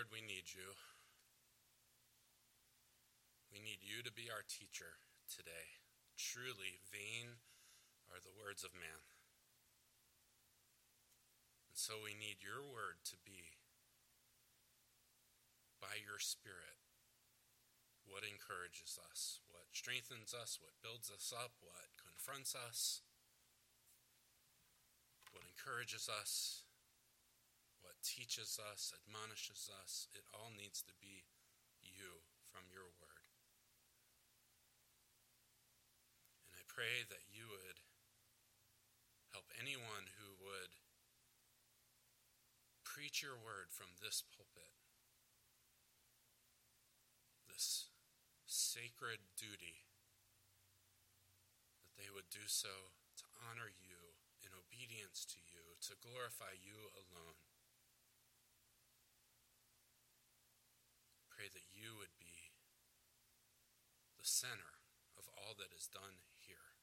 Lord, we need you. We need you to be our teacher today. Truly, vain are the words of man. And so we need your word to be, by your Spirit, what encourages us, what strengthens us, what builds us up, what confronts us, what encourages us, what teaches us, admonishes us. It all needs to be you from your word. And I pray that you would help anyone who would preach your word from this pulpit, this sacred duty, that they would do so to honor you, in obedience to you, to glorify you alone. Pray that you would be the center of all that is done here.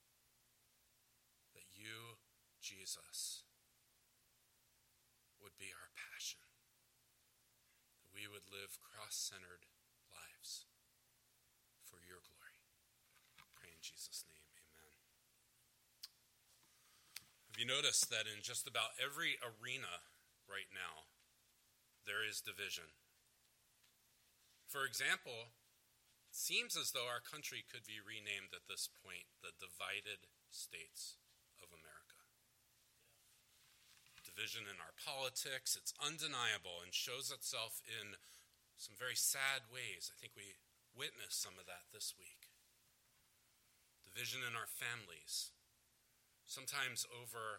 That you, Jesus, would be our passion. That we would live cross-centered lives for your glory. I pray in Jesus' name, amen. Have you noticed that in just about every arena right now, there is division? For example, it seems as though our country could be renamed at this point the Divided States of America. Division in our politics, it's undeniable and shows itself in some very sad ways. I think we witnessed some of that this week. Division in our families, sometimes over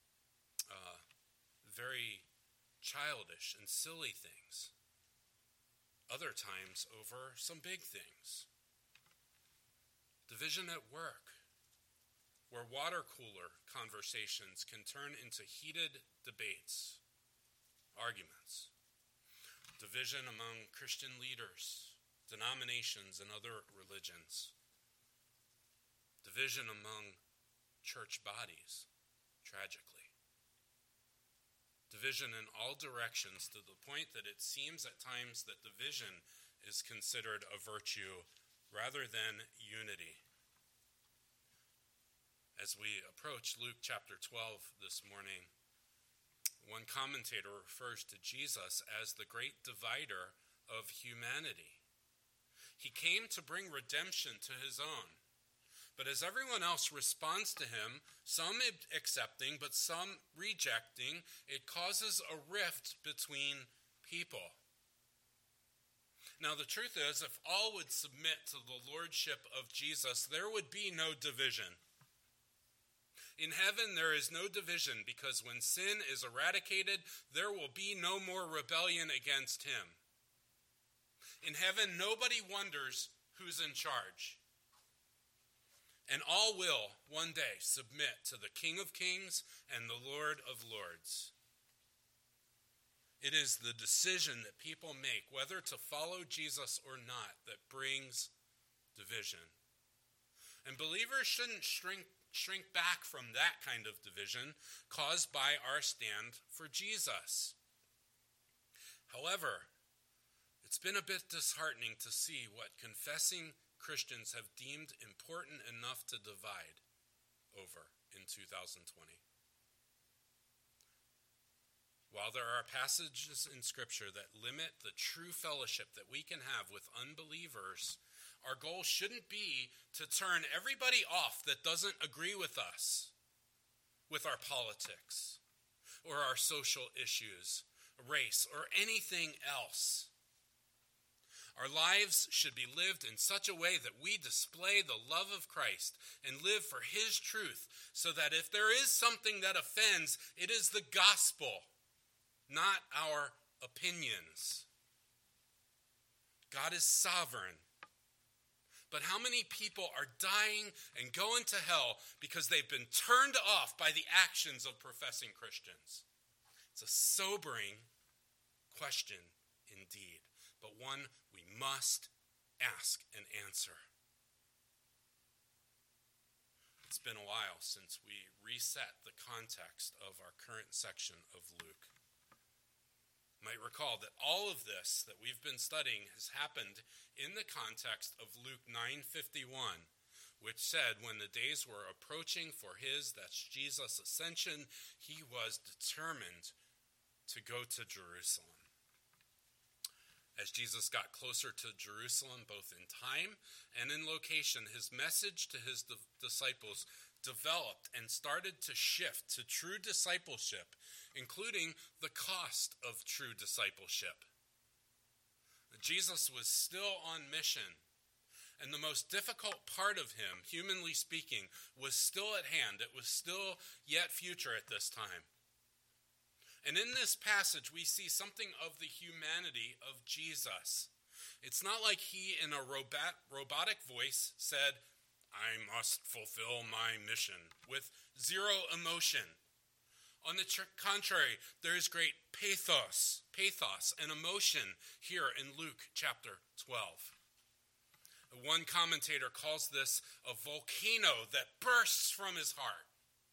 very childish and silly things. Other times over some big things. Division at work, where water cooler conversations can turn into heated debates, arguments. Division among Christian leaders, denominations, and other religions. Division among church bodies, tragically. Division in all directions, to the point that it seems at times that division is considered a virtue rather than unity. As we approach Luke chapter 12 this morning, one commentator refers to Jesus as the great divider of humanity. He came to bring redemption to his own. But as everyone else responds to him, some accepting, but some rejecting, it causes a rift between people. Now, the truth is, if all would submit to the lordship of Jesus, there would be no division. In heaven, there is no division, because when sin is eradicated, there will be no more rebellion against him. In heaven, nobody wonders who's in charge. And all will, one day, submit to the King of Kings and the Lord of Lords. It is the decision that people make, whether to follow Jesus or not, that brings division. And believers shouldn't shrink back from that kind of division caused by our stand for Jesus. However, it's been a bit disheartening to see what confessing Christians have deemed important enough to divide over in 2020. While there are passages in Scripture that limit the true fellowship that we can have with unbelievers, our goal shouldn't be to turn everybody off that doesn't agree with us, with our politics, or our social issues, race, or anything else. Our lives should be lived in such a way that we display the love of Christ and live for his truth, so that if there is something that offends, it is the gospel, not our opinions. God is sovereign. But how many people are dying and going to hell because they've been turned off by the actions of professing Christians? It's a sobering question indeed, but one we must ask and answer. It's been a while since we reset the context of our current section of Luke. might recall that all of this that we've been studying has happened in the context of Luke 9:51, which said when the days were approaching for that's Jesus' ascension, he was determined to go to Jerusalem. As Jesus got closer to Jerusalem, both in time and in location, his message to his disciples developed and started to shift to true discipleship, including the cost of true discipleship. Jesus was still on mission, and the most difficult part of him, humanly speaking, was still at hand. It was still yet future at this time. And in this passage, we see something of the humanity of Jesus. It's not like he, in a robotic voice, said, "I must fulfill my mission," with zero emotion. On the contrary, there is great pathos and emotion here in Luke chapter 12. One commentator calls this a volcano that bursts from his heart.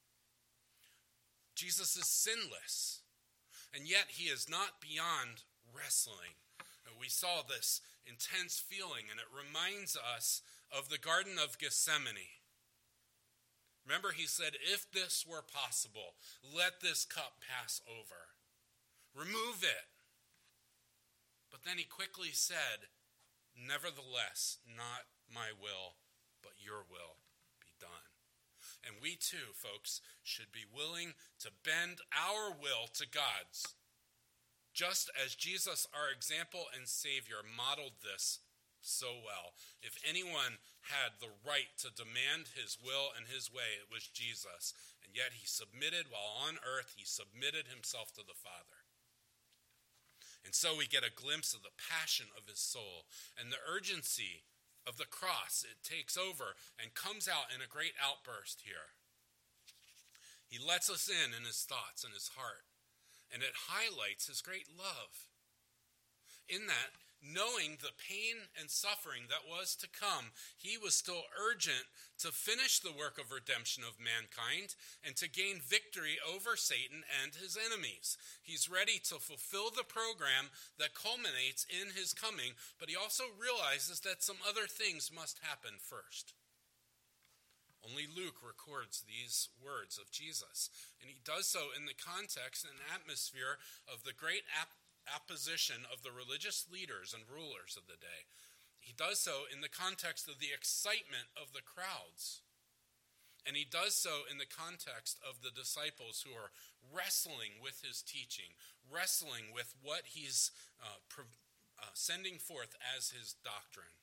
Jesus is sinless, and yet he is not beyond wrestling. We saw this intense feeling, and it reminds us of the Garden of Gethsemane. Remember, he said, "If this were possible, let this cup pass over. Remove it." But then he quickly said, "Nevertheless, not my will, but your will be done." And we too, folks, should be willing to bend our will to God's, just as Jesus, our example and Savior, modeled this so well. If anyone had the right to demand his will and his way, it was Jesus. And yet he submitted while on earth. He submitted himself to the Father. And so we get a glimpse of the passion of his soul and the urgency of the cross. It takes over and comes out in a great outburst here. He lets us in his thoughts and his heart, and it highlights his great love. In that, knowing the pain and suffering that was to come, he was still urgent to finish the work of redemption of mankind and to gain victory over Satan and his enemies. He's ready to fulfill the program that culminates in his coming, but he also realizes that some other things must happen first. Only Luke records these words of Jesus, and he does so in the context and atmosphere of the great opposition of the religious leaders and rulers of the day. He does so in the context of the excitement of the crowds. And he does so in the context of the disciples who are wrestling with his teaching, wrestling with what he's sending forth as his doctrine.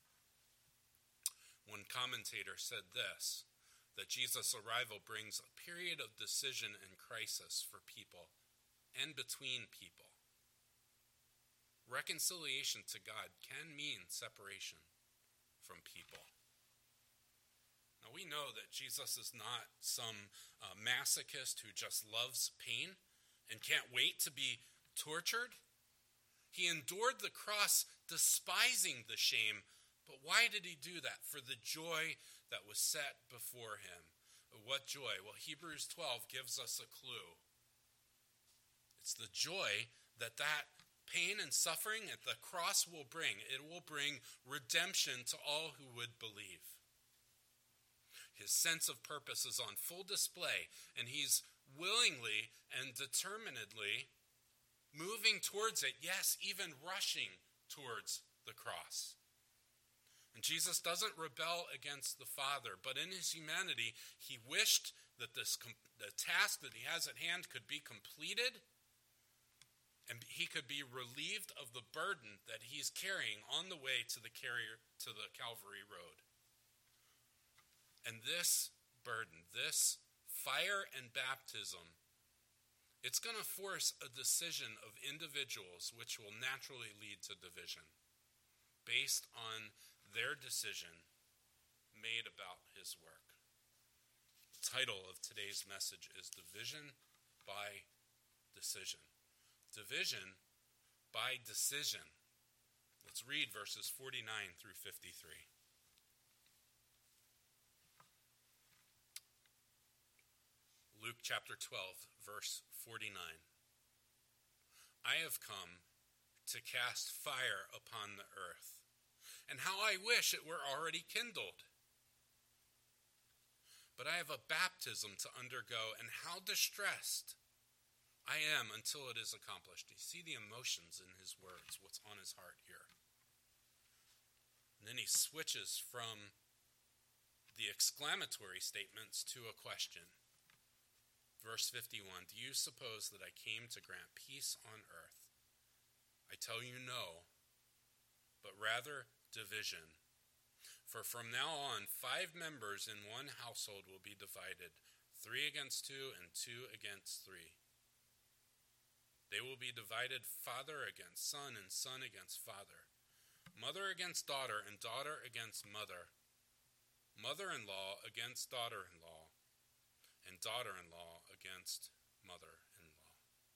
One commentator said this, that Jesus' arrival brings a period of decision and crisis for people and between people. Reconciliation to God can mean separation from people. Now we know that Jesus is not some masochist who just loves pain and can't wait to be tortured. He endured the cross despising the shame, but why did he do that? For the joy that was set before him. What joy? Well, Hebrews 12 gives us a clue. It's the joy that pain and suffering at the cross will bring. It will bring redemption to all who would believe. His sense of purpose is on full display, and he's willingly and determinedly moving towards it, yes, even rushing towards the cross. And Jesus doesn't rebel against the Father, but in his humanity, he wished that the task that he has at hand could be completed, and he could be relieved of the burden that he's carrying on the way to the Calvary Road. And this burden, this fire and baptism, it's going to force a decision of individuals which will naturally lead to division based on their decision made about his work. The title of today's message is Division by Decision. Division by decision. Let's read verses 49 through 53. Luke chapter 12, verse 49. I have come to cast fire upon the earth, and how I wish it were already kindled. But I have a baptism to undergo, and how distressed I am until it is accomplished." You see the emotions in his words, what's on his heart here. And then he switches from the exclamatory statements to a question. Verse 51, "Do you suppose that I came to grant peace on earth? I tell you no, but rather division. For from now on, 5 members in one household will be divided, 3 against 2 and 2 against 3. They will be divided father against son and son against father, mother against daughter and daughter against mother, mother-in-law against daughter-in-law, and daughter-in-law against mother-in-law."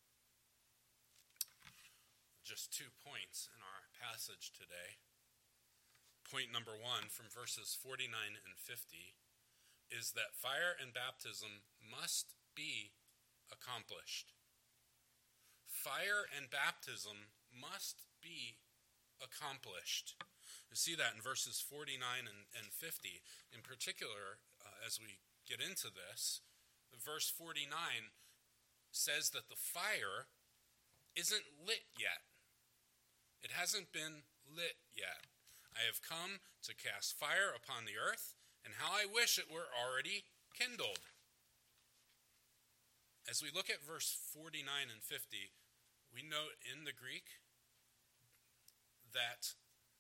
Just 2 points in our passage today. Point number 1 from verses 49 and 50 is that fire and baptism must be accomplished. Fire and baptism must be accomplished. You see that in verses 49 and 50. In particular, as we get into this, verse 49 says that the fire isn't lit yet. It hasn't been lit yet. "I have come to cast fire upon the earth, and how I wish it were already kindled." As we look at verse 49 and 50, we note in the Greek that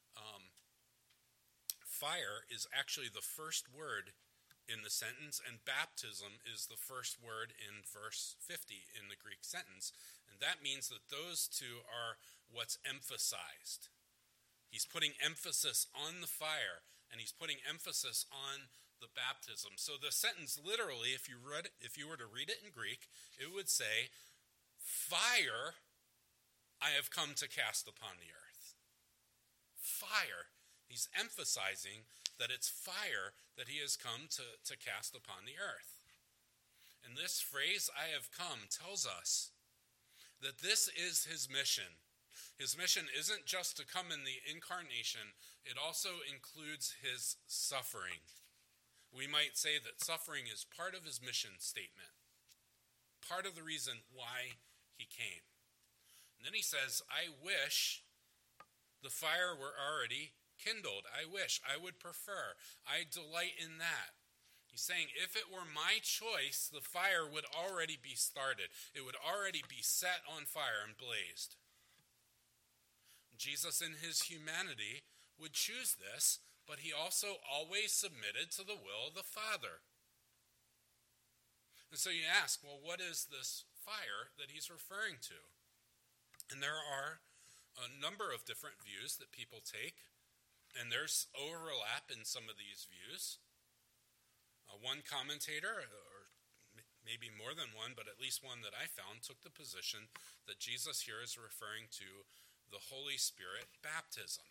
fire is actually the first word in the sentence, and baptism is the first word in verse 50 in the Greek sentence. And that means that those two are what's emphasized. He's putting emphasis on the fire, and he's putting emphasis on the baptism. So the sentence literally, if you were to read it in Greek, it would say, "Fire I have come to cast upon the earth." Fire. He's emphasizing that it's fire that he has come to cast upon the earth. And this phrase, "I have come," tells us that this is his mission. His mission isn't just to come in the incarnation, it also includes his suffering. We might say that suffering is part of his mission statement, part of the reason why he came. And then he says, "I wish the fire were already kindled. I wish, I would prefer, I delight in that." He's saying, if it were my choice, the fire would already be started. It would already be set on fire and blazed. Jesus in his humanity would choose this, but he also always submitted to the will of the Father. And so you ask, well, what is this fire that he's referring to? And there are a number of different views that people take, and there's overlap in some of these views. One commentator, or maybe more than one, but at least one that I found, took the position that Jesus here is referring to the Holy Spirit baptism,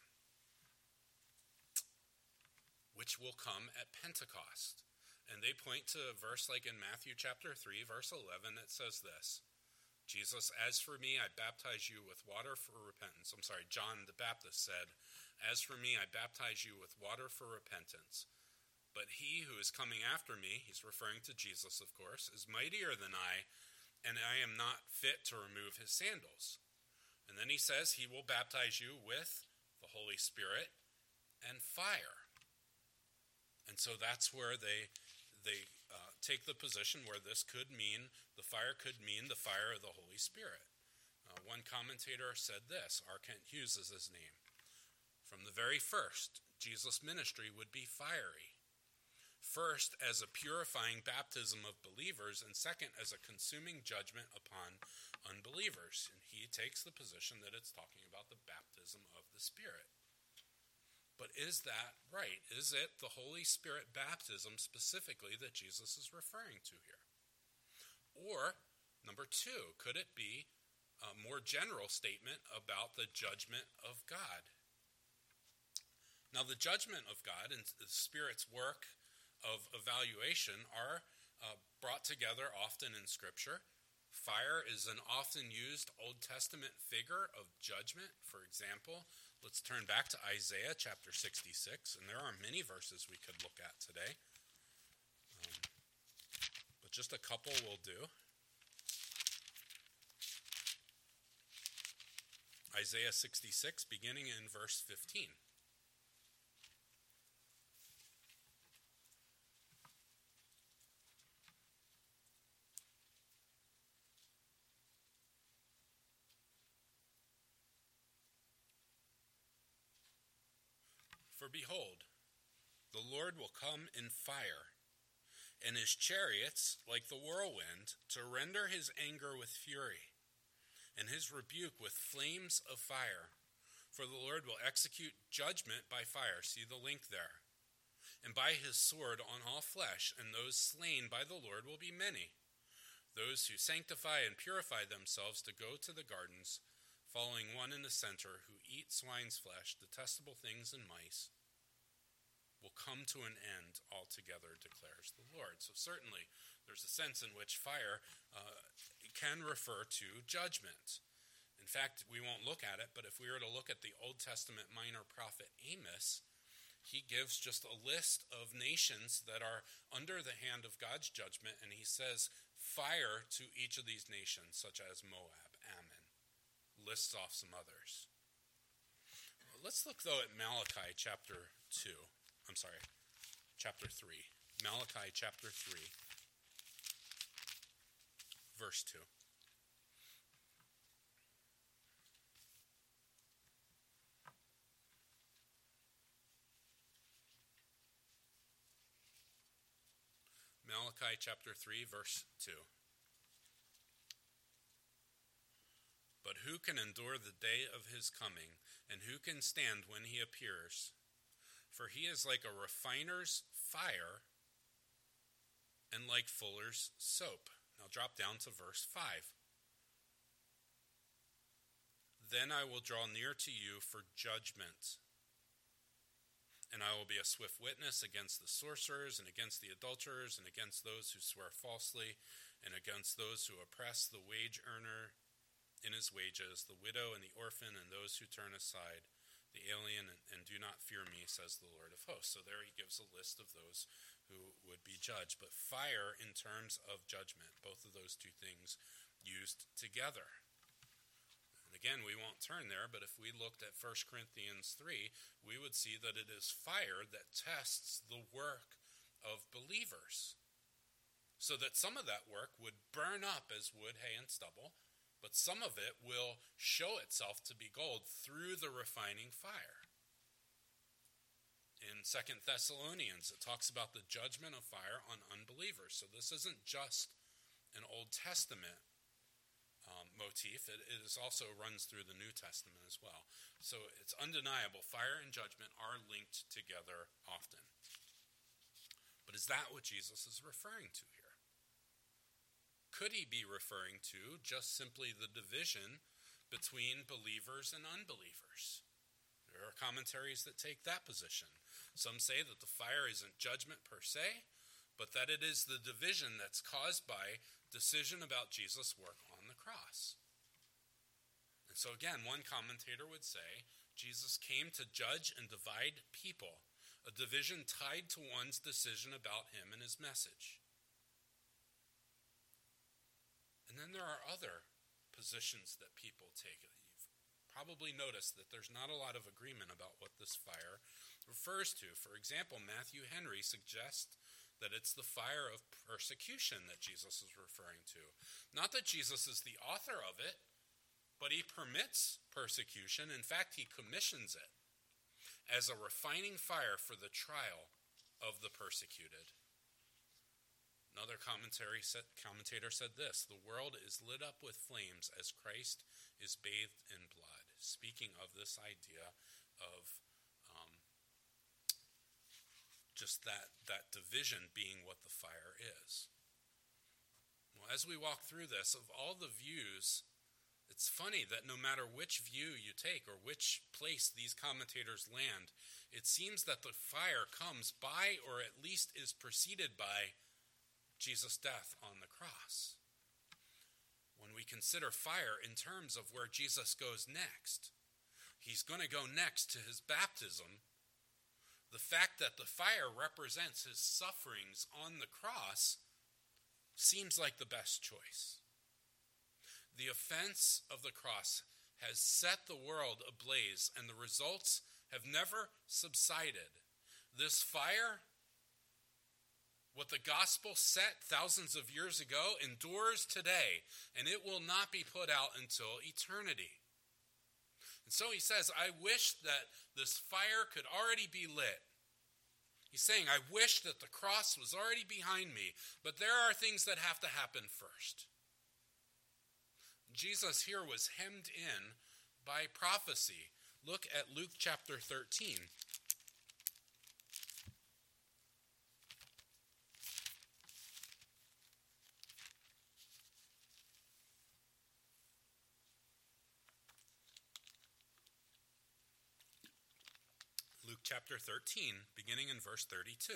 which will come at Pentecost. And they point to a verse like in Matthew chapter 3, verse 11, that says this: Jesus, "As for me, I baptize you with water for repentance." John the Baptist said, "As for me, I baptize you with water for repentance. But he who is coming after me," he's referring to Jesus, of course, "is mightier than I, and I am not fit to remove his sandals." And then he says he will baptize you with the Holy Spirit and fire. And so that's where they take the position where this could mean, the fire could mean the fire of the Holy Spirit. One commentator said this, R. Kent Hughes is his name: "From the very first, Jesus' ministry would be fiery. First, as a purifying baptism of believers, and second, as a consuming judgment upon unbelievers." And he takes the position that it's talking about the baptism of the Spirit. But is that right? Is it the Holy Spirit baptism specifically that Jesus is referring to here? Or, number 2, could it be a more general statement about the judgment of God? Now, the judgment of God and the Spirit's work of evaluation are brought together often in Scripture. Fire is an often used Old Testament figure of judgment. For example, let's turn back to Isaiah chapter 66, and there are many verses we could look at today. But just a couple will do. Isaiah 66, beginning in verse 15. For behold, the Lord will come in fire, and his chariots like the whirlwind, to render his anger with fury, and his rebuke with flames of fire. For the Lord will execute judgment by fire. See the link there. And by his sword on all flesh, and those slain by the Lord will be many. Those who sanctify and purify themselves to go to the gardens, following one in the center, who eat swine's flesh, detestable things, and mice, will come to an end altogether, declares the Lord. So certainly there's a sense in which fire can refer to judgment. In fact, we won't look at it, but if we were to look at the Old Testament minor prophet Amos, he gives just a list of nations that are under the hand of God's judgment, and he says fire to each of these nations, such as Moab, Ammon. Lists off some others. Let's look, though, at Malachi chapter 3. Malachi chapter 3, verse 2. Malachi chapter 3, verse 2. But who can endure the day of his coming, and who can stand when he appears? For he is like a refiner's fire and like fuller's soap. Now drop down to verse 5. Then I will draw near to you for judgment, and I will be a swift witness against the sorcerers, and against the adulterers, and against those who swear falsely, and against those who oppress the wage earner in his wages, the widow and the orphan, and those who turn aside, the alien, and do not fear me, says the Lord of hosts. So there he gives a list of those who would be judged. But fire in terms of judgment, both of those two things used together. And again, we won't turn there, but if we looked at 1 Corinthians 3, we would see that it is fire that tests the work of believers, so that some of that work would burn up as wood, hay, and stubble, but some of it will show itself to be gold through the refining fire. In 2 Thessalonians, it talks about the judgment of fire on unbelievers. So this isn't just an Old Testament motif. It also runs through the New Testament as well. So it's undeniable. Fire and judgment are linked together often. But is that what Jesus is referring to here? Could he be referring to just simply the division between believers and unbelievers? There are commentaries that take that position. Some say that the fire isn't judgment per se, but that it is the division that's caused by decision about Jesus' work on the cross. And so again, one commentator would say, Jesus came to judge and divide people, a division tied to one's decision about him and his message. And then there are other positions that people take. You've probably noticed that there's not a lot of agreement about what this fire refers to. For example, Matthew Henry suggests that it's the fire of persecution that Jesus is referring to. Not that Jesus is the author of it, but he permits persecution. In fact, he commissions it as a refining fire for the trial of the persecuted. Another commentator said this: the world is lit up with flames as Christ is bathed in blood, speaking of this idea of just that division being what the fire is. Well, as we walk through this, of all the views, it's funny that no matter which view you take or which place these commentators land, it seems that the fire comes by, or at least is preceded by, Jesus' death on the cross. when we consider fire in terms of where Jesus goes next. He's going to go next to his baptism. The fact that the fire represents his sufferings on the cross seems like the best choice. The offense of the cross has set the world ablaze, and the results have never subsided. This fire, what the gospel set thousands of years ago, endures today, and it will not be put out until eternity. And so he says, I wish that this fire could already be lit. He's saying, I wish that the cross was already behind me, but there are things that have to happen first. Jesus here was hemmed in by prophecy. Look at Luke chapter 13. Luke chapter 13, beginning in verse 32.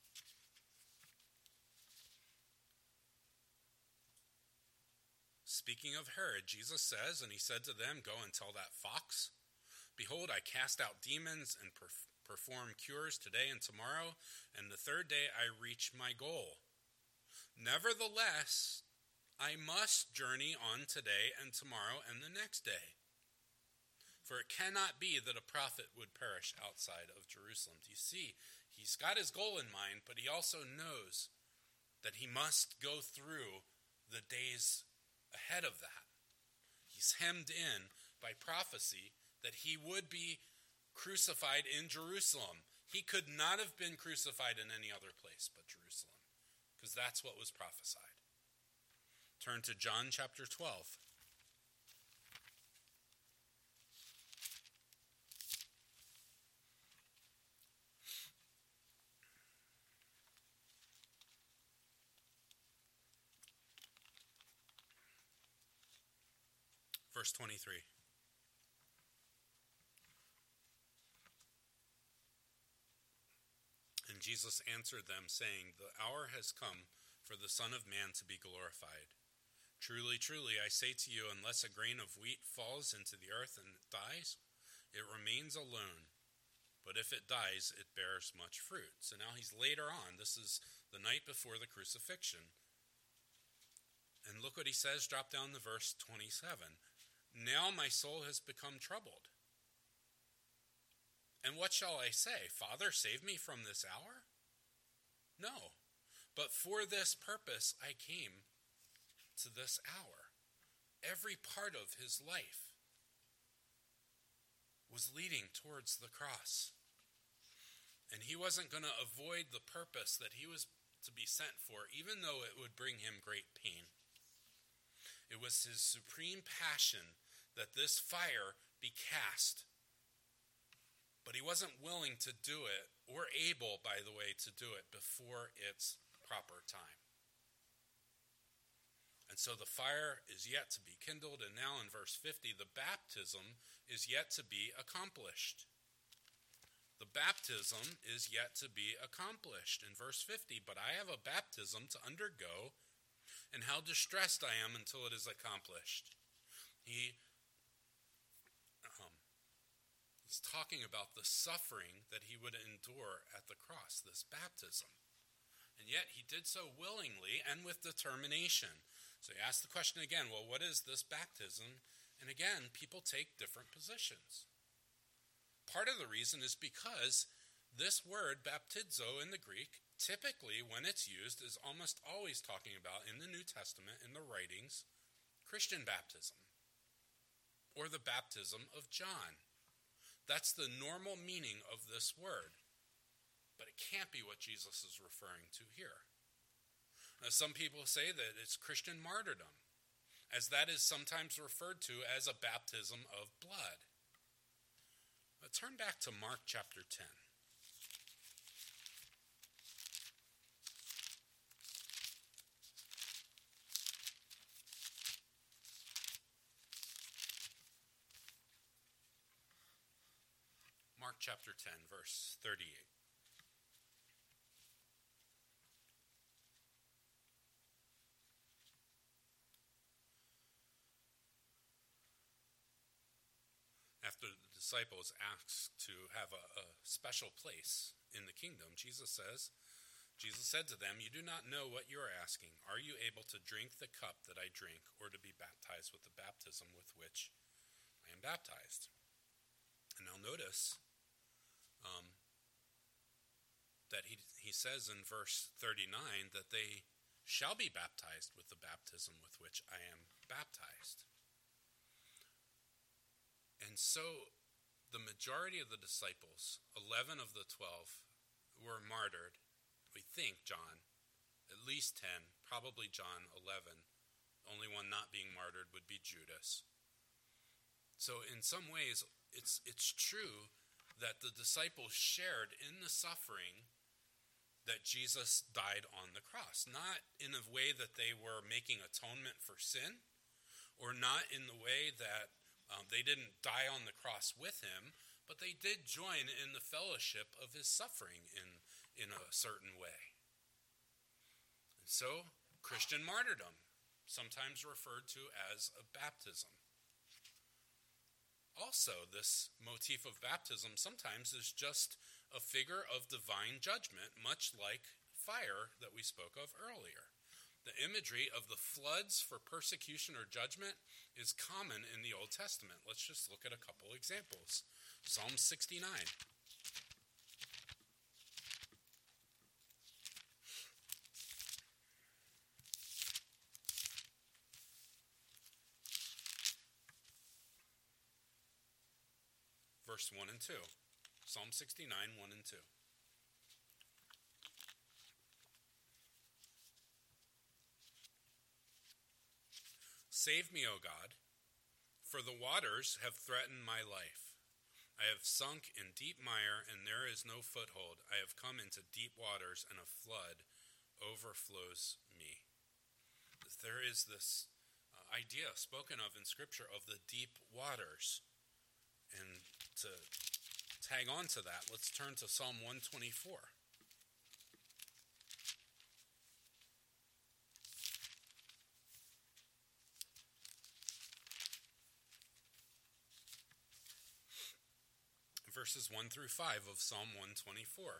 Speaking of Herod, Jesus says, and he said to them, go and tell that fox, behold, I cast out demons and perform cures today and tomorrow, and the third day I reach my goal. Nevertheless, I must journey on today and tomorrow and the next day. For it cannot be that a prophet would perish outside of Jerusalem. Do you see? He's got his goal in mind, but he also knows that he must go through the days ahead of that. He's hemmed in by prophecy that he would be crucified in Jerusalem. He could not have been crucified in any other place but Jerusalem, because that's what was prophesied. Turn to John chapter 12. Verse 23. And Jesus answered them, saying, the hour has come for the Son of Man to be glorified. Truly, truly, I say to you, unless a grain of wheat falls into the earth and it dies, it remains alone. But if it dies, it bears much fruit. So now he's later on. This is the night before the crucifixion. And look what he says, drop down to verse 27. Now my soul has become troubled. And what shall I say? Father, save me from this hour? No, but for this purpose I came to this hour. Every part of his life was leading towards the cross. And he wasn't going to avoid the purpose that he was to be sent for, even though it would bring him great pain. It was his supreme passion that this fire be cast. But he wasn't willing to do it, or able, by the way, to do it before its proper time. And so the fire is yet to be kindled, and now in verse 50, the baptism is yet to be accomplished. The baptism is yet to be accomplished. In verse 50, but I have a baptism to undergo, and how distressed I am until it is accomplished. He's talking about the suffering that he would endure at the cross, this baptism. And yet he did so willingly and with determination. So he asked the question again, well, what is this baptism? And again, people take different positions. Part of the reason is because this word, baptizo in the Greek, typically when it's used is almost always talking about, in the New Testament, in the writings, Christian baptism, or the baptism of John. That's the normal meaning of this word. But it can't be what Jesus is referring to here. Now, some people say that it's Christian martyrdom, as that is sometimes referred to as a baptism of blood. But turn back to Mark chapter 10. Mark chapter 10, verse 38. disciples asked to have a special place in the kingdom, Jesus said to them, "You do not know what you are asking. Are you able to drink the cup that I drink, or to be baptized with the baptism with which I am baptized?" And now notice that he says in verse 39 that they shall be baptized with the baptism with which I am baptized. And so the majority of the disciples, 11 of the 12, were martyred. We think John, at least 10, probably John 11. Only one not being martyred would be Judas. So in some ways, it's true that the disciples shared in the suffering that Jesus died on the cross. Not in a way that they were making atonement for sin, or not in the way that they didn't die on the cross with him, but they did join in the fellowship of his suffering in a certain way. And so, Christian martyrdom, sometimes referred to as a baptism. Also, this motif of baptism sometimes is just a figure of divine judgment, much like fire that we spoke of earlier. The imagery of the floods for persecution or judgment is common in the Old Testament. Let's just look at a couple examples. Psalm 69. Verse 1 and 2. Psalm 69, 1 and 2. Save me, O God, for the waters have threatened my life. I have sunk in deep mire, and there is no foothold. I have come into deep waters, and a flood overflows me. There is this idea spoken of in Scripture of the deep waters. And to tag on to that, let's turn to Psalm 124. Verses 1 through 5 of Psalm 124.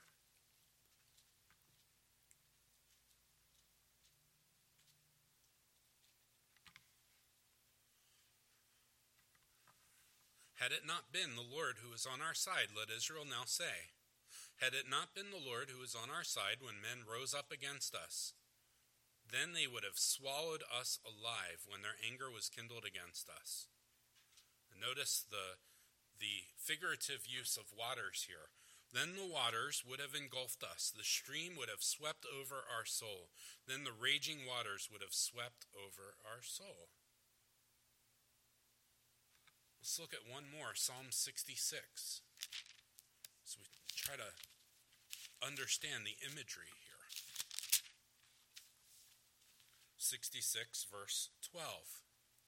Had it not been the Lord who is on our side, let Israel now say. Had it not been the Lord who was on our side when men rose up against us, then they would have swallowed us alive when their anger was kindled against us. And notice the figurative use of waters here. Then the waters would have engulfed us. The stream would have swept over our soul. Then the raging waters would have swept over our soul. Let's look at one more, Psalm 66. So we try to understand the imagery here. 66, verse 12.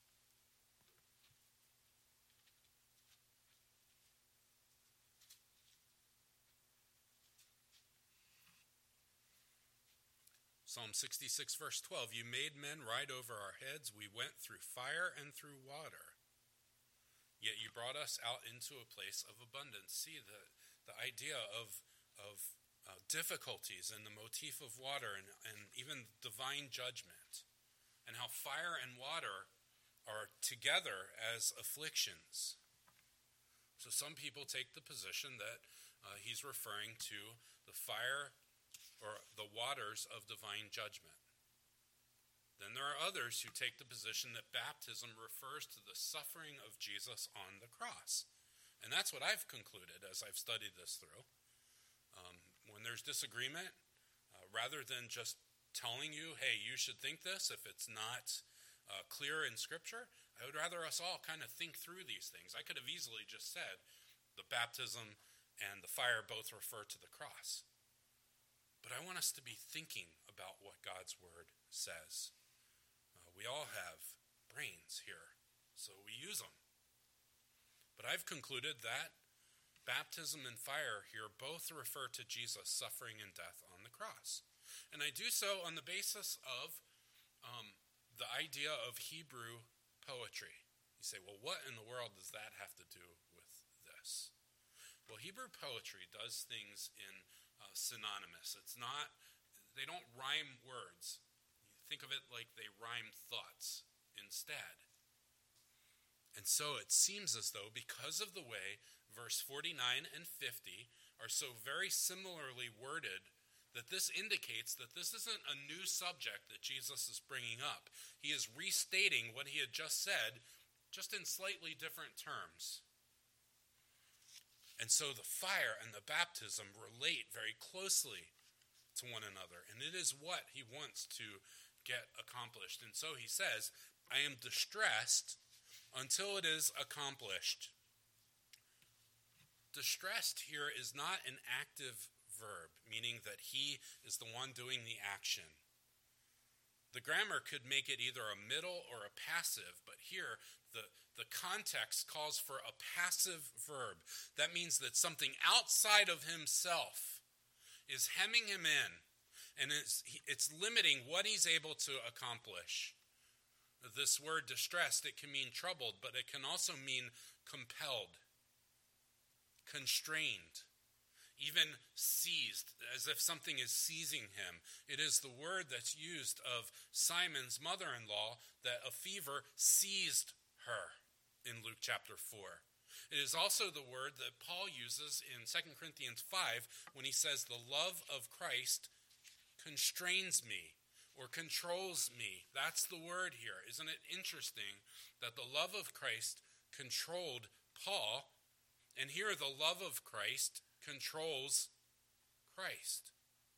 Psalm 66, verse 12. You made men ride over our heads. We went through fire and through water. Yet you brought us out into a place of abundance. See the idea of difficulties and the motif of water and even divine judgment, and how fire and water are together as afflictions. So some people take the position that he's referring to the fire or the waters of divine judgment. Then there are others who take the position that baptism refers to the suffering of Jesus on the cross. And that's what I've concluded as I've studied this through. When there's disagreement, rather than just telling you, hey, you should think this if it's not clear in Scripture, I would rather us all kind of think through these things. I could have easily just said the baptism and the fire both refer to the cross. But I want us to be thinking about what God's Word says. We all have brains here, so we use them. But I've concluded that baptism and fire here both refer to Jesus' suffering and death on the cross. And I do so on the basis of the idea of Hebrew poetry. You say, well, what in the world does that have to do with this? Well, Hebrew poetry does things in synonymous. They don't rhyme words. Think of it like they rhyme thoughts instead. And so it seems as though, because of the way verse 49 and 50 are so very similarly worded, that this indicates that this isn't a new subject that Jesus is bringing up. He is restating what he had just said, just in slightly different terms. And so the fire and the baptism relate very closely to one another, and it is what he wants to get accomplished. And so he says, I am distressed until it is accomplished. Distressed here is not an active verb, meaning that he is the one doing the action. The grammar could make it either a middle or a passive, but here the context calls for a passive verb. That means that something outside of himself is hemming him in, and it's limiting what he's able to accomplish. This word distressed, it can mean troubled, but it can also mean compelled, constrained, even seized, as if something is seizing him. It is the word that's used of Simon's mother-in-law, that a fever seized her in Luke chapter 4. It is also the word that Paul uses in 2 Corinthians 5 when he says, the love of Christ constrains me or controls me. That's the word here. Isn't it interesting that the love of Christ controlled Paul, and here the love of Christ controls Christ?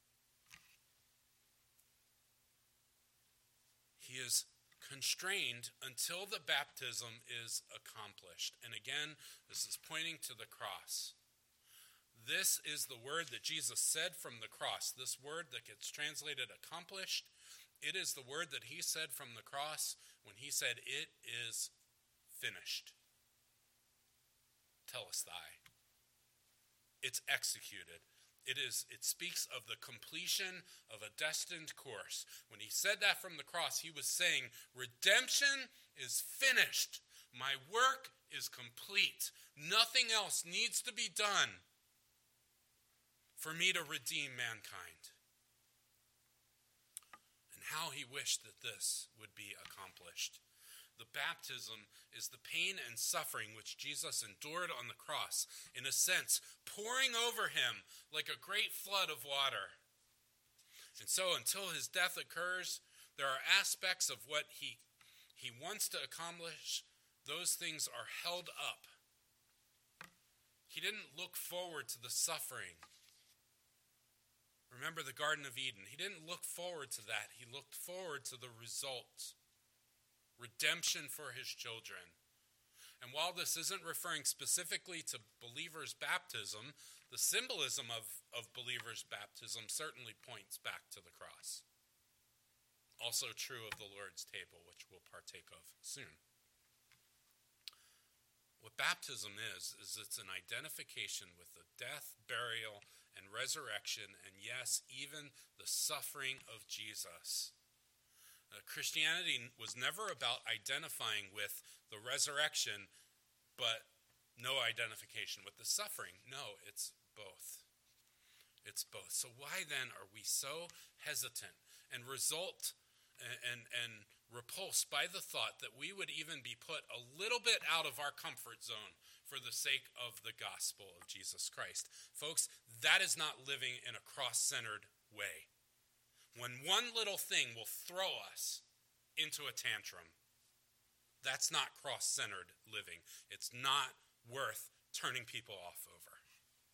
He is constrained until the baptism is accomplished. And again, this is pointing to the cross. This is the word that Jesus said from the cross. This word that gets translated accomplished, it is the word that he said from the cross when he said, it is finished. Telestai. It's executed. It speaks of the completion of a destined course. When he said that from the cross, he was saying, redemption is finished. My work is complete. Nothing else needs to be done for me to redeem mankind. And how he wished that this would be accomplished. The baptism is the pain and suffering which Jesus endured on the cross, in a sense, pouring over him like a great flood of water. And so until his death occurs, there are aspects of what he wants to accomplish. Those things are held up. He didn't look forward to the suffering. Remember the Garden of Eden. He didn't look forward to that. He looked forward to the result. Redemption for his children. And while this isn't referring specifically to believers' baptism, the symbolism of believers' baptism certainly points back to the cross. Also true of the Lord's table, which we'll partake of soon. What baptism is it's an identification with the death, burial, and resurrection, and yes, even the suffering of Jesus. Christianity was never about identifying with the resurrection, but no identification with the suffering. No, it's both. It's both. So why then are we so hesitant and repulsed by the thought that we would even be put a little bit out of our comfort zone for the sake of the gospel of Jesus Christ? Folks, that is not living in a cross-centered way. When one little thing will throw us into a tantrum, that's not cross-centered living. It's not worth turning people off over.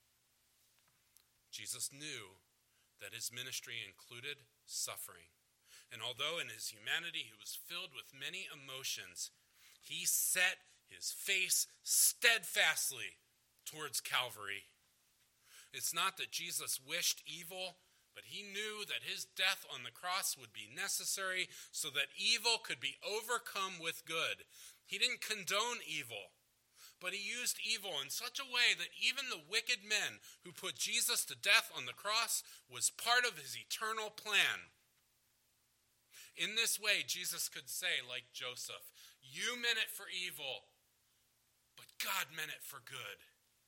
Jesus knew that his ministry included suffering. And although in his humanity he was filled with many emotions, he set his face steadfastly towards Calvary. It's not that Jesus wished evil, but he knew that his death on the cross would be necessary so that evil could be overcome with good. He didn't condone evil, but he used evil in such a way that even the wicked men who put Jesus to death on the cross was part of his eternal plan. In this way, Jesus could say, like Joseph, you meant it for evil, but God meant it for good.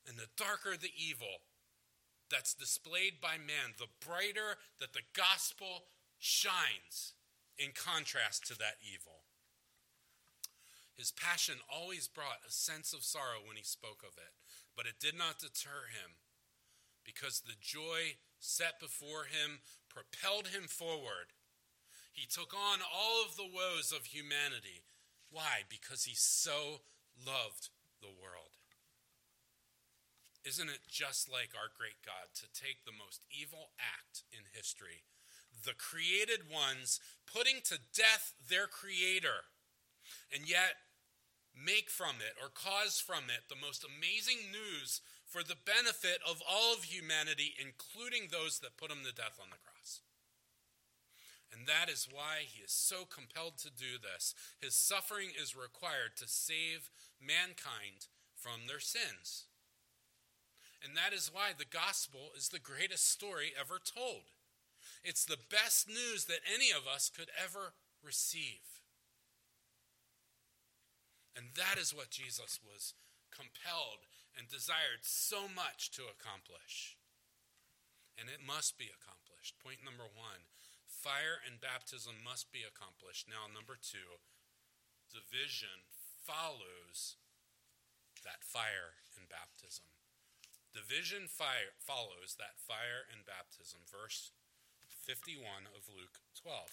And the darker the evil that's displayed by man, the brighter that the gospel shines in contrast to that evil. His passion always brought a sense of sorrow when he spoke of it, but it did not deter him, because the joy set before him propelled him forward. He took on all of the woes of humanity. Why? Because he so loved the world. Isn't it just like our great God to take the most evil act in history, the created ones putting to death their creator, and yet make from it or cause from it the most amazing news for the benefit of all of humanity, including those that put him to death on the cross? And that is why he is so compelled to do this. His suffering is required to save mankind from their sins. And that is why the gospel is the greatest story ever told. It's the best news that any of us could ever receive. And that is what Jesus was compelled and desired so much to accomplish. And it must be accomplished. Point number 1, fire and baptism must be accomplished. Now, number 2, division follows that fire and baptism. Division follows that fire and baptism. Verse 51 of Luke 12.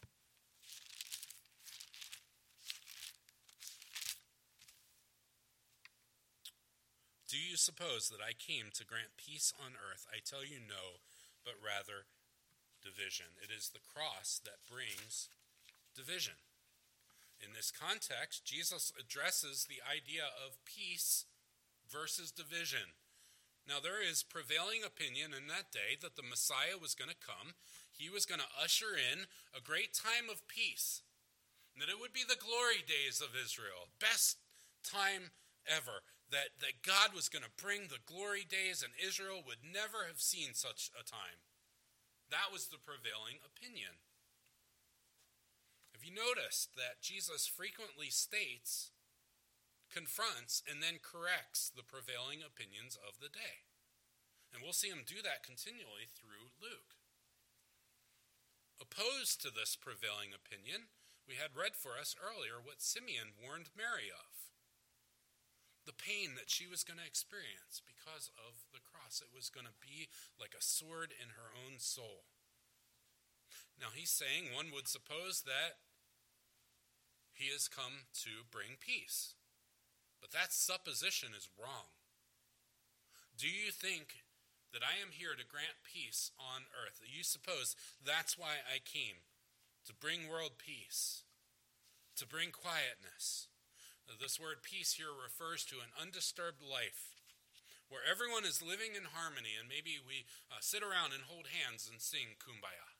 Do you suppose that I came to grant peace on earth? I tell you no, but rather division. It is the cross that brings division. In this context, Jesus addresses the idea of peace versus division. Now, there is prevailing opinion in that day that the Messiah was going to come. He was going to usher in a great time of peace. And that it would be the glory days of Israel. Best time ever. That God was going to bring the glory days and Israel would never have seen such a time. That was the prevailing opinion. Have you noticed that Jesus frequently states, confronts, and then corrects the prevailing opinions of the day? And we'll see him do that continually through Luke. Opposed to this prevailing opinion, we had read for us earlier what Simeon warned Mary of. The pain that she was going to experience because of the cross. It was going to be like a sword in her own soul. Now he's saying one would suppose that he has come to bring peace. But that supposition is wrong. Do you think that I am here to grant peace on earth? You suppose that's why I came, to bring world peace, to bring quietness. This word peace here refers to an undisturbed life where everyone is living in harmony, and maybe we sit around and hold hands and sing Kumbaya.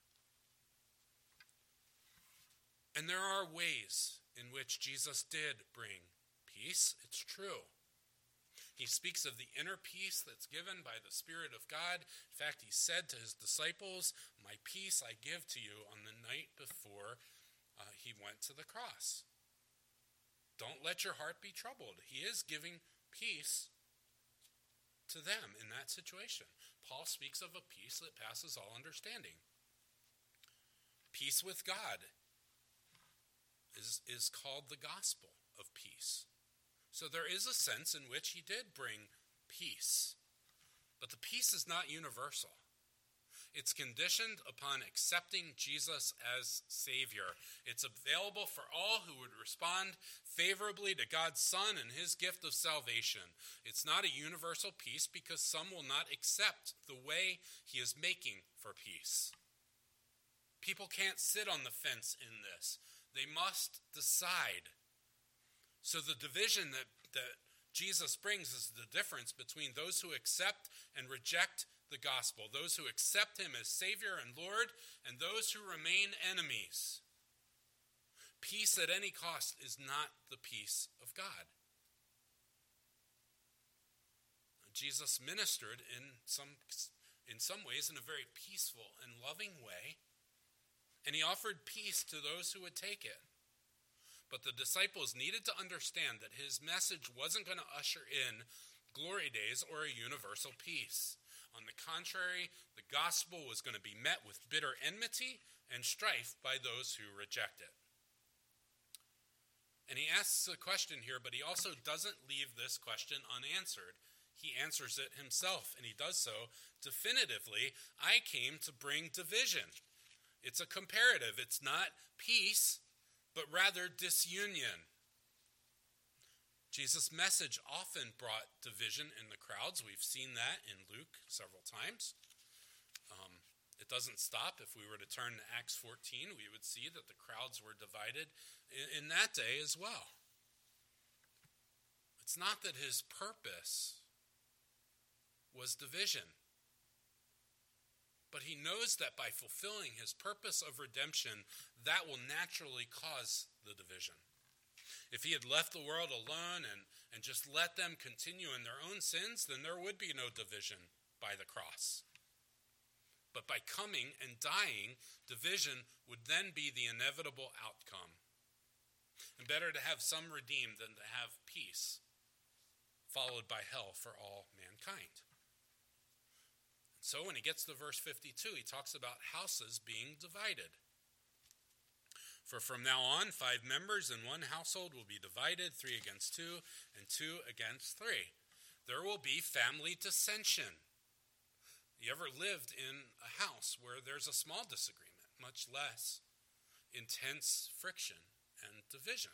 And there are ways in which Jesus did bring peace. It's true. He speaks of the inner peace that's given by the Spirit of God. In fact, he said to his disciples, "My peace I give to you," on the night before he went to the cross. Don't let your heart be troubled. He is giving peace to them in that situation. Paul speaks of a peace that passes all understanding. Peace with God is called the gospel of peace. So there is a sense in which he did bring peace. But the peace is not universal. It's conditioned upon accepting Jesus as Savior. It's available for all who would respond favorably to God's Son and his gift of salvation. It's not a universal peace because some will not accept the way he is making for peace. People can't sit on the fence in this. They must decide. So the division that Jesus brings is the difference between those who accept and reject the gospel, those who accept him as Savior and Lord, and those who remain enemies. Peace at any cost is not the peace of God. Jesus ministered in some ways in a very peaceful and loving way, and he offered peace to those who would take it. But the disciples needed to understand that his message wasn't going to usher in glory days or a universal peace. On the contrary, the gospel was going to be met with bitter enmity and strife by those who reject it. And he asks a question here, but he also doesn't leave this question unanswered. He answers it himself, and he does so definitively. I came to bring division. It's a comparative. It's not peace, but rather disunion. Jesus' message often brought division in the crowds. We've seen that in Luke several times. It doesn't stop. If we were to turn to Acts 14, we would see that the crowds were divided in that day as well. It's not that his purpose was division, but he knows that by fulfilling his purpose of redemption, that will naturally cause the division. If he had left the world alone and just let them continue in their own sins, then there would be no division by the cross. But by coming and dying, division would then be the inevitable outcome. And better to have some redeemed than to have peace, followed by hell for all mankind. So when he gets to verse 52, he talks about houses being divided. For from now on, 5 members in one household will be divided, 3 against 2, and 2 against 3. There will be family dissension. You ever lived in a house where there's a small disagreement, much less intense friction and division?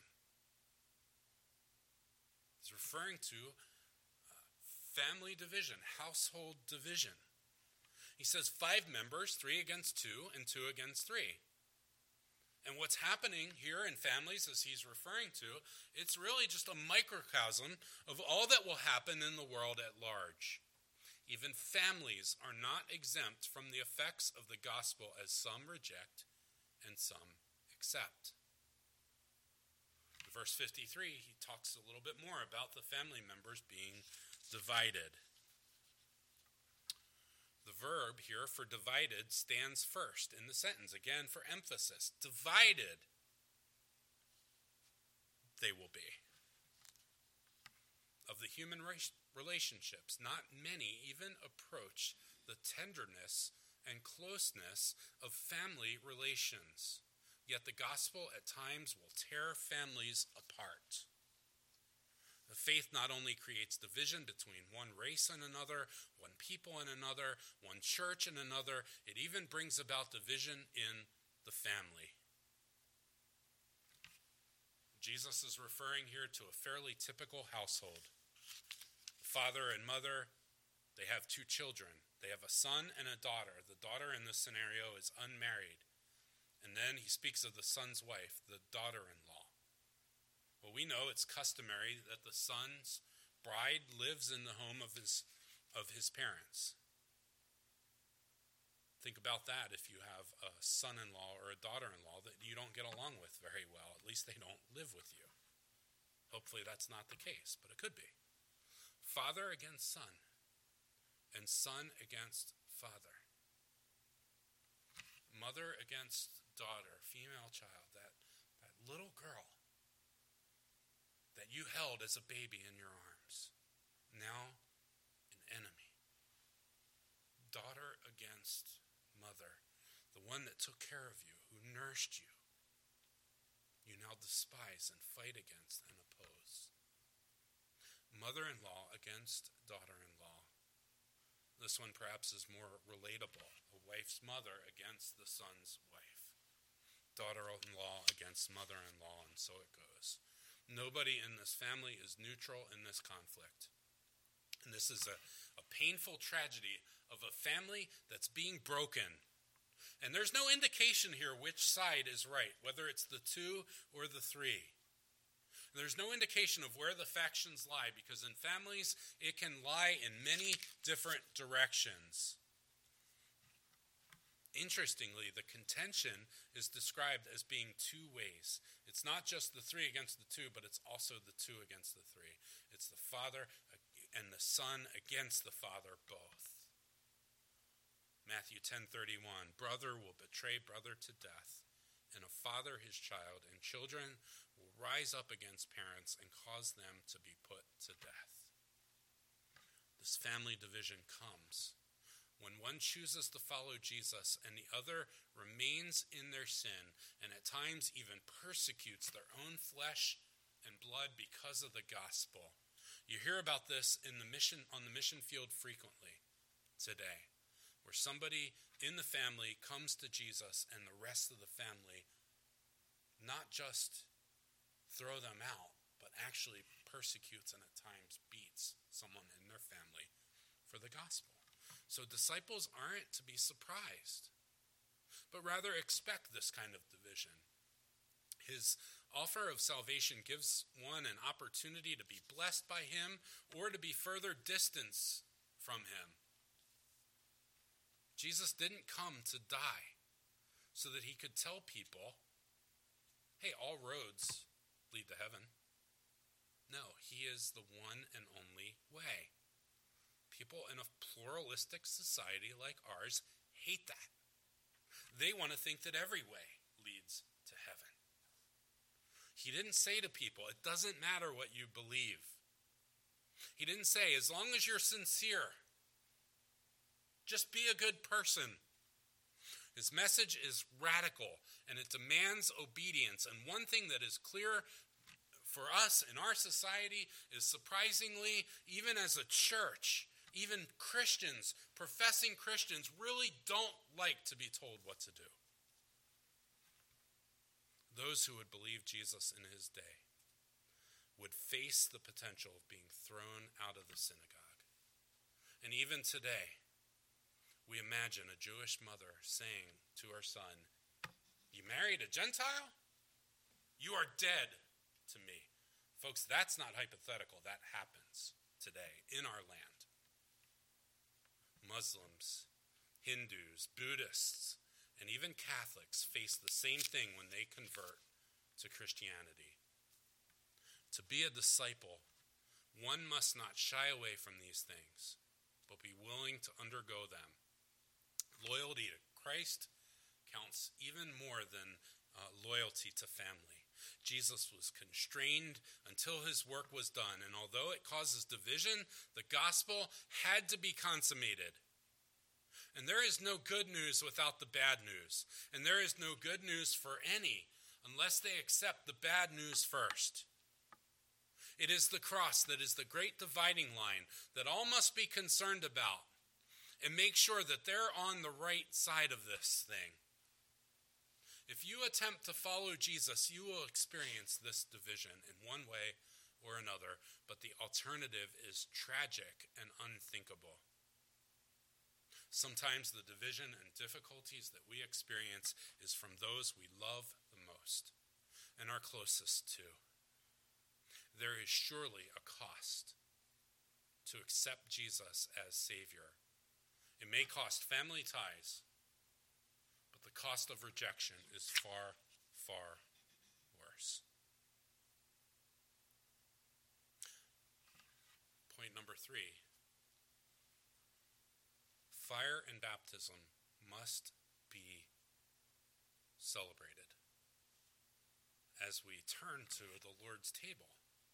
He's referring to family division, household division. He says 5 members, 3 against 2, and 2 against 3. And what's happening here in families, as he's referring to, it's really just a microcosm of all that will happen in the world at large. Even families are not exempt from the effects of the gospel, as some reject and some accept. In verse 53, he talks a little bit more about the family members being divided. The verb here for divided stands first in the sentence, again for emphasis. Divided they will be. Of the human relationships, not many even approach the tenderness and closeness of family relations. Yet the gospel at times will tear families apart. The faith not only creates division between one race and another, one people and another, one church and another, it even brings about division in the family. Jesus is referring here to a fairly typical household. Father and mother, they have 2 children. They have a son and a daughter. The daughter in this scenario is unmarried. And then he speaks of the son's wife, the daughter-in-law. Well, we know it's customary that the son's bride lives in the home of his parents. Think about that if you have a son-in-law or a daughter-in-law that you don't get along with very well. At least they don't live with you. Hopefully that's not the case, but it could be. Father against son, and son against father. Mother against daughter, female child, that little girl that you held as a baby in your arms, now an enemy. Daughter against mother, the one that took care of you, who nursed you, you now despise and fight against and oppose. Mother-in-law against daughter-in-law. This one perhaps is more relatable. A wife's mother against the son's wife. Daughter-in-law against mother-in-law, and so it goes. Nobody in this family is neutral in this conflict. And this is a painful tragedy of a family that's being broken. And there's no indication here which side is right, whether it's the 2 or the 3. There's no indication of where the factions lie, because in families, it can lie in many different directions. Interestingly, the contention is described as being 2 ways. It's not just the 3 against the 2, but it's also the 2 against the 3. It's the father and the son against the father both. Matthew 10:31, brother will betray brother to death, and a father his child, and children will rise up against parents and cause them to be put to death. This family division comes when one chooses to follow Jesus and the other remains in their sin and at times even persecutes their own flesh and blood because of the gospel. You hear about this on the mission field frequently today, where somebody in the family comes to Jesus and the rest of the family not just throw them out, but actually persecutes and at times beats someone in their family for the gospel. So disciples aren't to be surprised, but rather expect this kind of division. His offer of salvation gives one an opportunity to be blessed by him or to be further distanced from him. Jesus didn't come to die so that he could tell people, hey, all roads lead to heaven. No, he is the one and only way. People in a pluralistic society like ours hate that. They want to think that every way leads to heaven. He didn't say to people, it doesn't matter what you believe. He didn't say, as long as you're sincere, just be a good person. His message is radical, and it demands obedience. And one thing that is clear for us in our society is surprisingly, even as a church, even Christians, professing Christians, really don't like to be told what to do. Those who would believe Jesus in his day would face the potential of being thrown out of the synagogue. And even today, we imagine a Jewish mother saying to her son, you married a Gentile? You are dead to me. Folks, that's not hypothetical. That happens today in our land. Muslims, Hindus, Buddhists, and even Catholics face the same thing when they convert to Christianity. To be a disciple, one must not shy away from these things, but be willing to undergo them. Loyalty to Christ counts even more than loyalty to family. Jesus was constrained until his work was done, and although it causes division, the gospel had to be consummated. And there is no good news without the bad news, and there is no good news for any unless they accept the bad news first. It is the cross that is the great dividing line that all must be concerned about and make sure that they're on the right side of this thing. If you attempt to follow Jesus, you will experience this division in one way or another, but the alternative is tragic and unthinkable. Sometimes the division and difficulties that we experience is from those we love the most and are closest to. There is surely a cost to accept Jesus as Savior. It may cost family ties, but the cost of rejection is far, far worse. Point number 3. Fire and baptism must be celebrated as we turn to the Lord's table.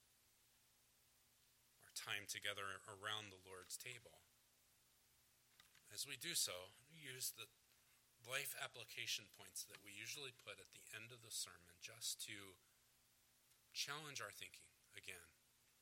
Our time together around the Lord's table. As we do so, we use the life application points that we usually put at the end of the sermon just to challenge our thinking again.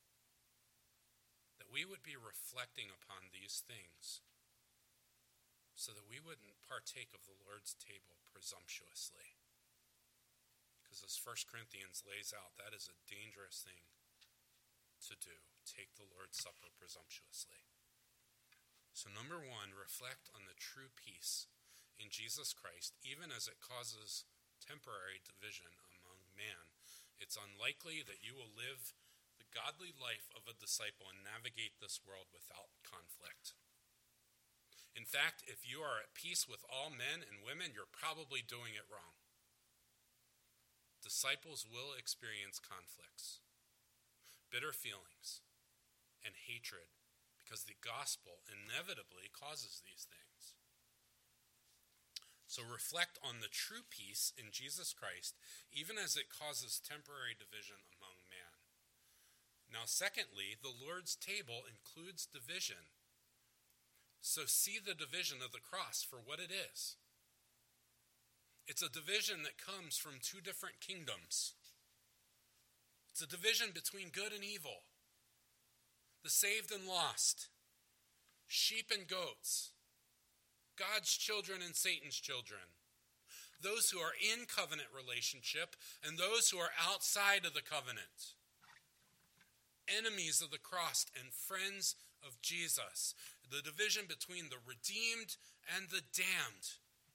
That we would be reflecting upon these things so that we wouldn't partake of the Lord's table presumptuously. Because as 1 Corinthians lays out, that is a dangerous thing to do, take the Lord's Supper presumptuously. So 1, reflect on the true peace in Jesus Christ, even as it causes temporary division among man. It's unlikely that you will live the godly life of a disciple and navigate this world without conflict. In fact, if you are at peace with all men and women, you're probably doing it wrong. Disciples will experience conflicts, bitter feelings, and hatred, because the gospel inevitably causes these things. So reflect on the true peace in Jesus Christ, even as it causes temporary division among man. Now, secondly, the Lord's table includes division. So see the division of the cross for what it is. It's a division that comes from two different kingdoms. It's a division between good and evil, the saved and lost, sheep and goats, God's children and Satan's children, those who are in covenant relationship and those who are outside of the covenant, enemies of the cross and friends of Jesus, the division between the redeemed and the damned.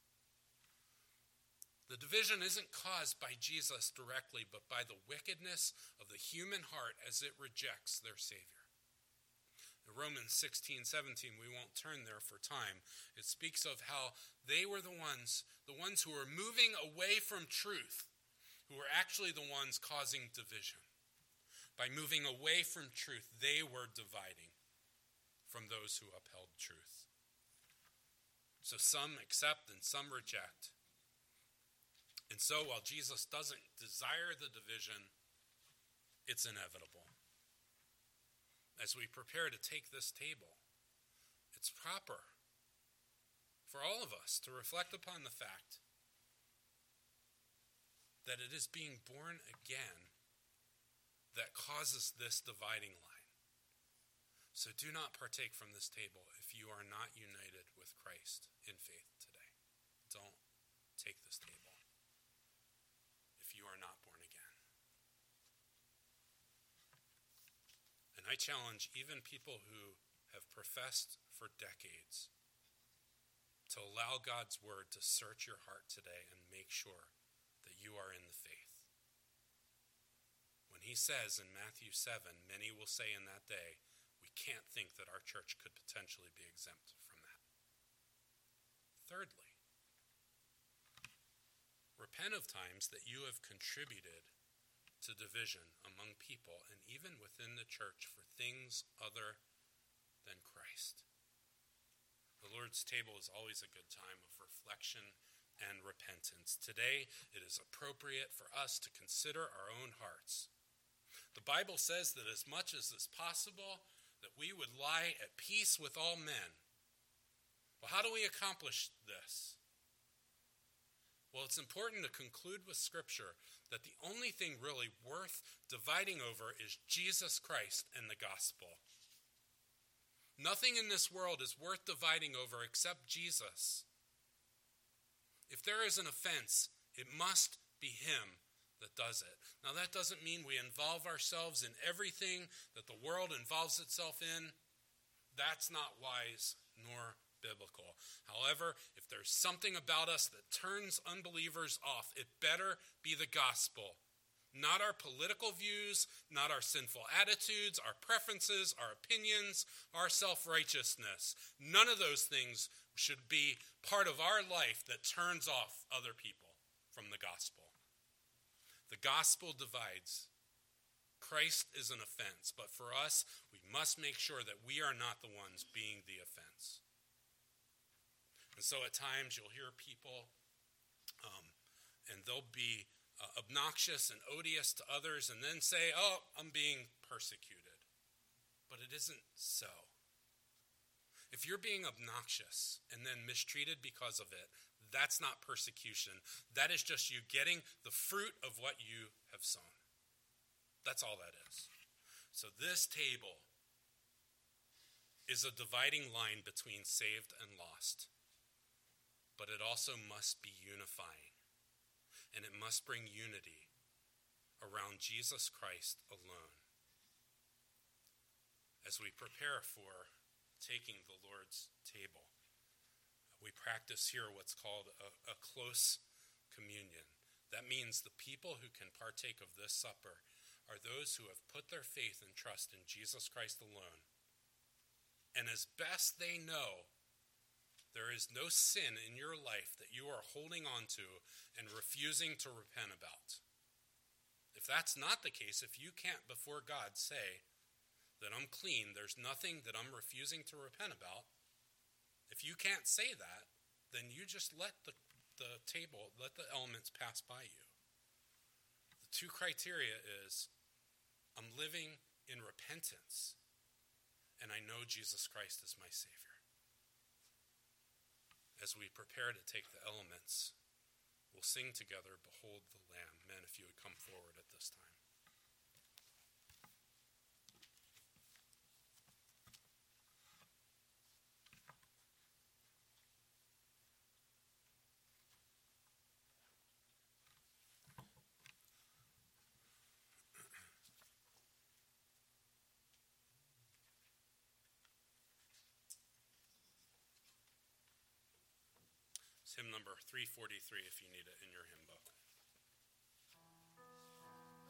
The division isn't caused by Jesus directly, but by the wickedness of the human heart as it rejects their Savior. In Romans 16:17, we won't turn there for time. It speaks of how they were the ones who were moving away from truth, who were actually the ones causing division. By moving away from truth, they were dividing from those who upheld truth. So some accept and some reject. And so while Jesus doesn't desire the division, it's inevitable. As we prepare to take this table, it's proper for all of us to reflect upon the fact that it is being born again that causes this dividing line. So do not partake from this table if you are not united with Christ in faith today. Don't take this table if you are not born again. And I challenge even people who have professed for decades to allow God's word to search your heart today and make sure that you are in the faith. When he says in Matthew 7, many will say in that day, we can't think that our church could potentially be exempt from that. Thirdly, repent of times that you have contributed to division among people and even within the church for things other than Christ. The Lord's table is always a good time of reflection and repentance. Today, it is appropriate for us to consider our own hearts. The Bible says that as much as is possible, that we would lie at peace with all men. Well, how do we accomplish this? Well, it's important to conclude with Scripture that the only thing really worth dividing over is Jesus Christ and the gospel. Nothing in this world is worth dividing over except Jesus. If there is an offense, it must be him that does it. Now, that doesn't mean we involve ourselves in everything that the world involves itself in. That's not wise nor biblical. However, if there's something about us that turns unbelievers off, it better be the gospel. Not our political views, not our sinful attitudes, our preferences, our opinions, our self-righteousness. None of those things should be part of our life that turns off other people from the gospel. The gospel divides. Christ is an offense, but for us, we must make sure that we are not the ones being the offense. And so at times you'll hear people, and they'll be obnoxious and odious to others and then say, oh, I'm being persecuted. But it isn't so. If you're being obnoxious and then mistreated because of it, that's not persecution. That is just you getting the fruit of what you have sown. That's all that is. So this table is a dividing line between saved and lost. But it also must be unifying. And it must bring unity around Jesus Christ alone. As we prepare for taking the Lord's table, we practice here what's called a close communion. That means the people who can partake of this supper are those who have put their faith and trust in Jesus Christ alone. And as best they know, there is no sin in your life that you are holding on to and refusing to repent about. If that's not the case, if you can't before God say that I'm clean, there's nothing that I'm refusing to repent about, if you can't say that, then you just let the table, let the elements pass by you. The two criteria is I'm living in repentance and I know Jesus Christ is my Savior. as we prepare to take the elements, we'll sing together, Behold the Lamb. Men, if you would come forward at this time. Hymn number 343 if you need it in your hymn book.